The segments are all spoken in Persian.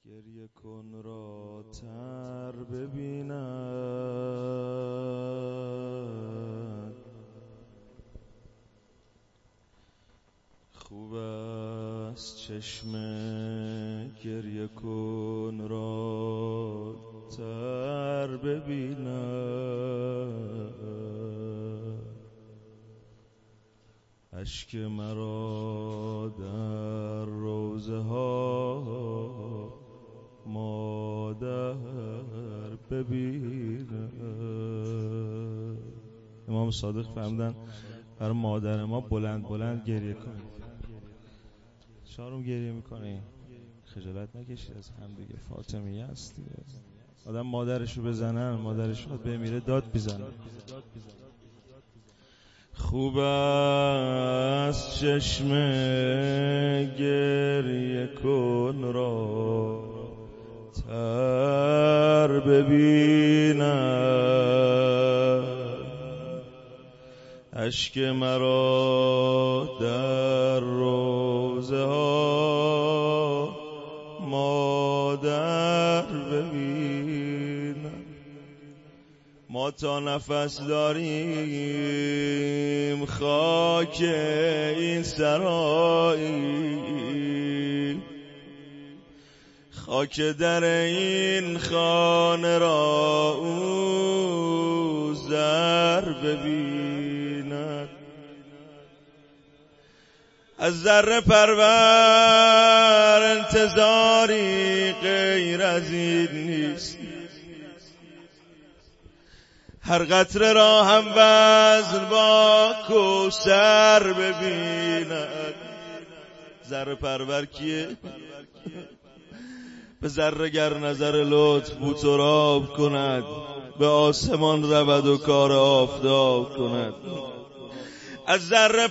گریه کن را تر ببیند، خوب است چشم گریه کن را تر ببیند، اشک مرا در روزه ها مادر ببیند. امام صادق فرمودن برای مادر ما بلند بلند گریه کن. شاروم گریه میکنه، خجالت نکشید از هم دیگه، فاطمیه است دیگه. آدم مادرشو بزنن، مادرش باید بمیره داد بزنن. خوب است چشم گریه کن را تر ببیند، اشک مرا در روزه ها مادر ببیند. ما تا نفس داریم خاک این سرایی، خاک در این خانه را او زر ببیند. از ذره پرور انتظاری غیر از این نیست، هر قطره را هم وزن با کوثر ببیند. ذره پرور کیه؟ به ذره گر نظر لطف بوتراب کند، به آسمان رود و کار آفتاب کند. از ذره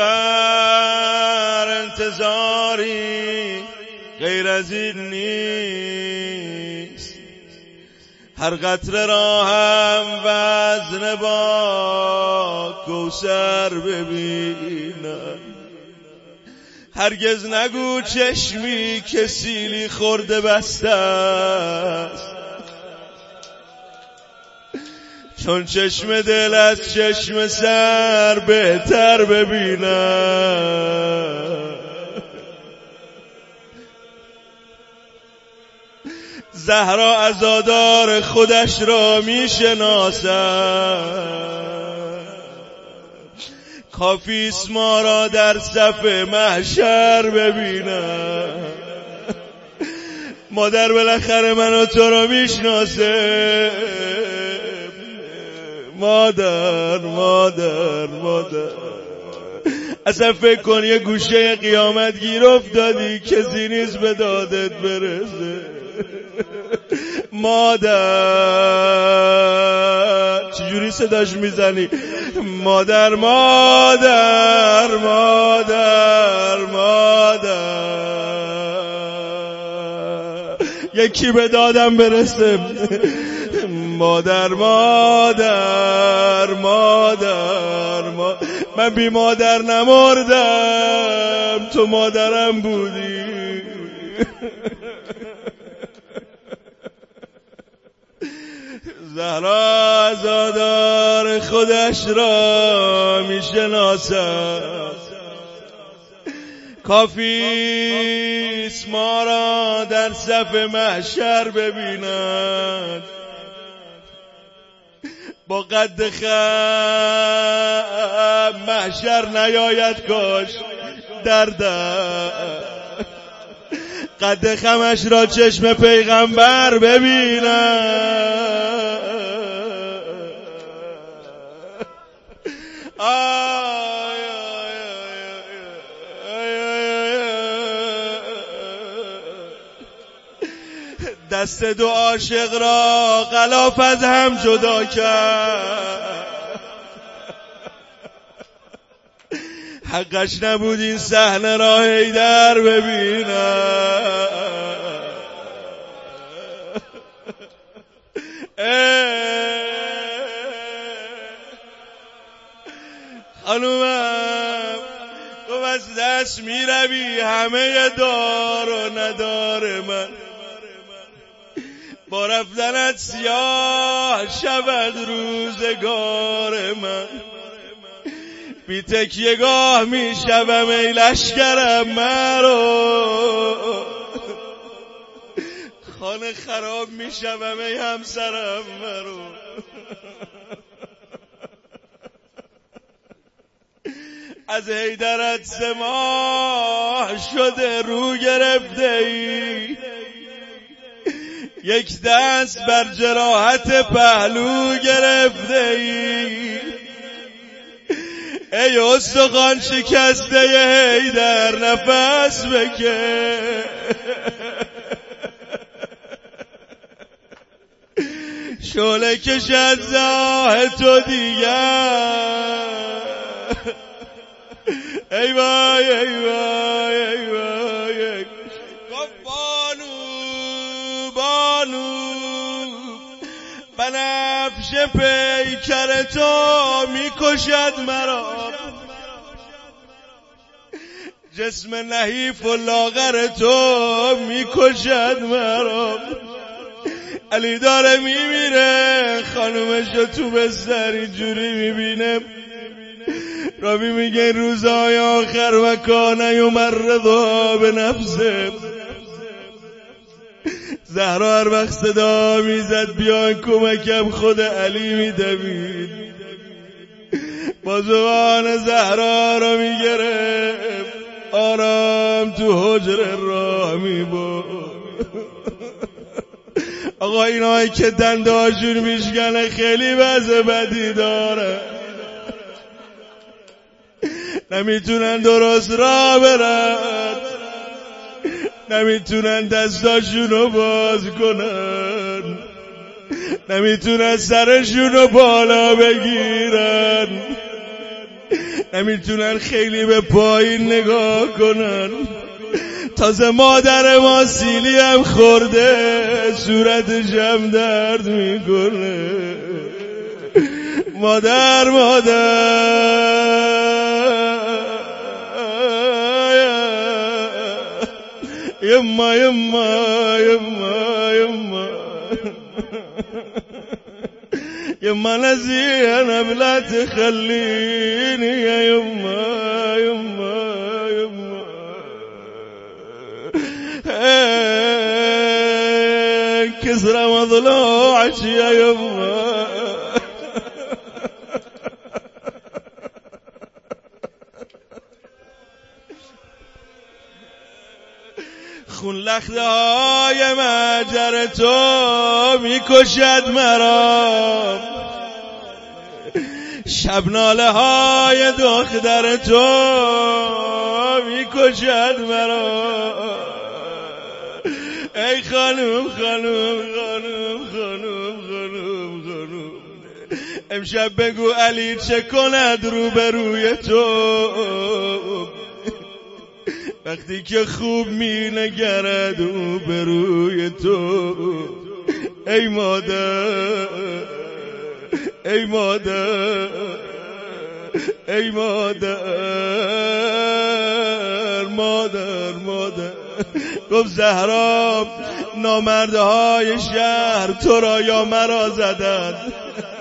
پرور انتظاری غیر از این نیست، هر قطره را هم وزن با کوثر ببیند. هرگز نگو چشمی که سیلی خورده بسته است، چون چشم دل از چشم سر بهتر ببیند. زهرا عزادار خودش را می شناسد، کافی است ما را در صف محشر ببیند. مادر بالاخره من و تو را می شناسه. مادر مادر مادر، اصلا فکر کن یه گوشه قیامت گیر افتادی کسی نیست به دادت برسه. مادر چجوری صداش میزنی؟ مادر مادر مادر مادر، یکی به دادم برسه. مادر مادر مادر مادر، من بی مادر نمردم، تو مادرم بودی. زهرا عزادار خودش را می شناسد، کافی است ما را در صف محشر ببیند. با قد خم محشر نیاید کاش دردم، قد خمش را چشم پیغمبر ببینم. دست دو عاشق را غلاف از هم جدا کرد، حقش نبود این صحنه را حیدر ببینم. خانومم تو از دست می روی همه دار و ندار من، با رفتنت سیاه شود روزگار من، بی تکیه‌گاه می شوم ای لشکرم مرو، خانه خراب می شوم ای همسرم مرو. از حیدرت سماح شده رو گرفته ای، یک دست بر جراحت پهلو گرفته ای، ای استخوان شکسته حیدر نفس بکش، شعله کشد زاه تو دیگر، ای وای ای وای ای وای. گفت بانو بنفش پیکر تو میکشد مرا، جسم نحیف و لاغر تو میکشد مرا. علی داره میمیره، خانومشو تو بستر اینجوری میبینه، رابی میگه روزای آخر و کانه یمرضها به نفسه. زهرا هر وقت صدا میزد بیان کمکم، خود علی میدوید، با زبان زهرا را میگرفت، آرام تو حجره راه میبرد. آقا اینایی که دنداشون میشکنه خیلی وضع بدی داره، نمیتونن درست راه برن، نمیتونن دستاشونو باز کنن، نمیتونن سرشونو بالا بگیرن، نمیتونن خیلی به پایین نگاه کنن. تازه مادر ما سیلی هم خورده، صورتش هم درد میکنه. مادر یما یما یما یما يما نزينب لا تخليني يا يما يما يما كسرى مضلوعك يا يما خون لخته های مجر تو میکشد مرا، شب ناله های دختر تو میکشد مرا. ای خانوم خانوم خانوم خانوم خانوم خانوم، امشب بگو علی چه کند روبروی تو، وقتی که خوب می نگرد او به روی تو. ای مادر ای مادر ای مادر مادر مادر. گفت زهرا نامردهای شهر تو را یا مرا زدند،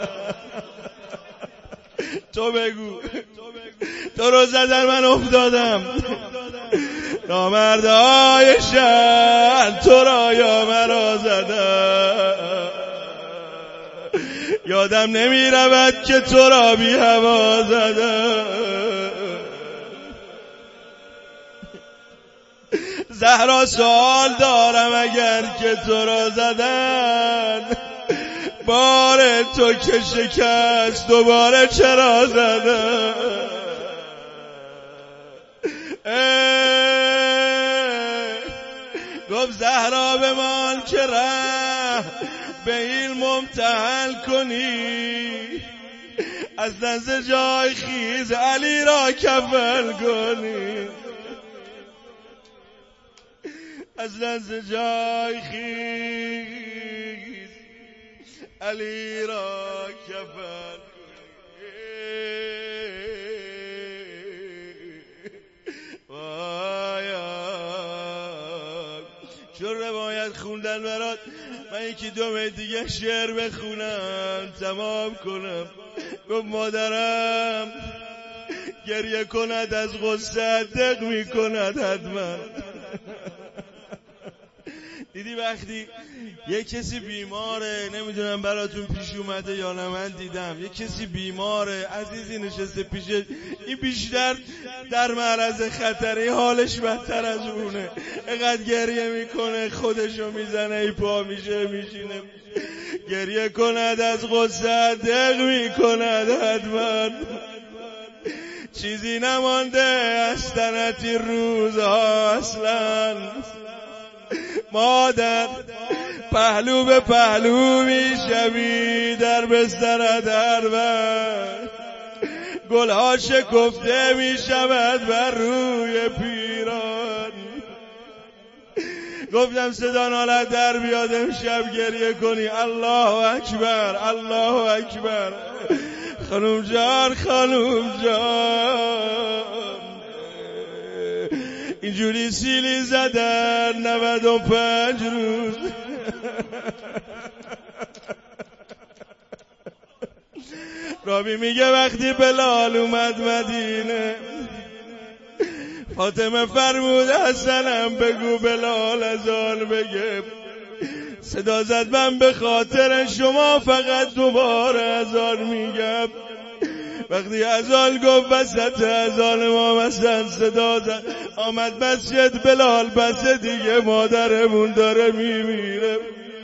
تو بگو تو رو زدن من افتادم، نامردهای شهر تو را یا مرا زدن، یادم نمی رود که تو را بی هوا زدن. زهرا سوال دارم اگر که تو را زدن، بار تو که شکست دوباره چرا زدن؟ گفت زهرا بمان که ره به این ممتحن کنی، از نزد جای خیز علی را کفن کنی، از نزد جای خیز علی را کفن کنی. چون روایت خوندن برات، من یکی دو بیت دیگه شعر بخونم تمام کنم. گفت مادرم گریه کند از غصه دق می کند حتما. دیدی وقتی یه کسی بیماره، نمیدونم براتون پیش اومده یا نه، من دیدم یه کسی بیماره عزیزی نشسته پیشه، این بیشتر در معرض خطره، حالش بدتر از اونه، اینقدر گریه میکنه خودشو میزنه، ای پا میشه میشینه. گریه کند از غصه دق میکند حتما. چیزی نمانده از تنتی روزها اصلا. مادر پهلو به پهلو میشوی در بستر دربر، گلها شکفته میشود بر روی پیران. گفتم صدا نالت در بیاد امشب گریه کنی. الله اکبر الله اکبر. خانوم جان خانوم جان اینجوری سیلی زدن 95 روز. رابی میگه وقتی بلال اومد مدینه، فاطمه فرمود حسنم بگو بلال از آن بگه. صدا زد من به خاطر شما فقط دوباره از آن میگم. وقتی اذان گفت وسط اذان ما مثلا صدا زد، آمد مسجد بلال بس دیگه مادرمون داره میمیره.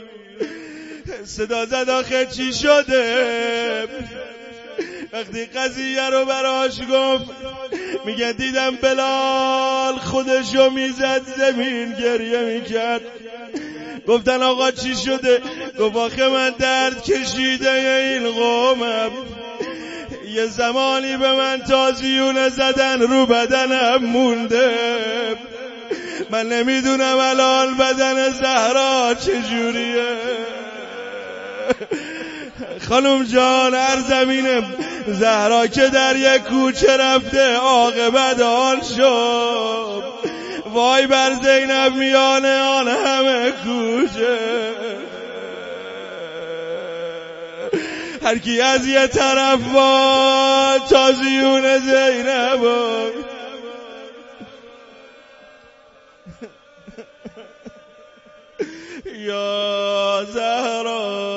صدا زد آخه چی شده؟ وقتی قضیه رو براش گفت میگه دیدم بلال خودشو میزد زمین گریه میکرد. گفتن آقا چی شده؟ گفت آخه من درد کشیده این قومم، یه زمانی به من تازیونه زدن رو بدنم مونده، من نمیدونم الان بدن زهرا چجوریه. خانم جان ارزمینم زهرا که در یک کوچه رفته عاقبت آن شد، وای بر زینب میانه آن همه کوچه. هر کی از یه طرف با تازیون زینب یا زهرا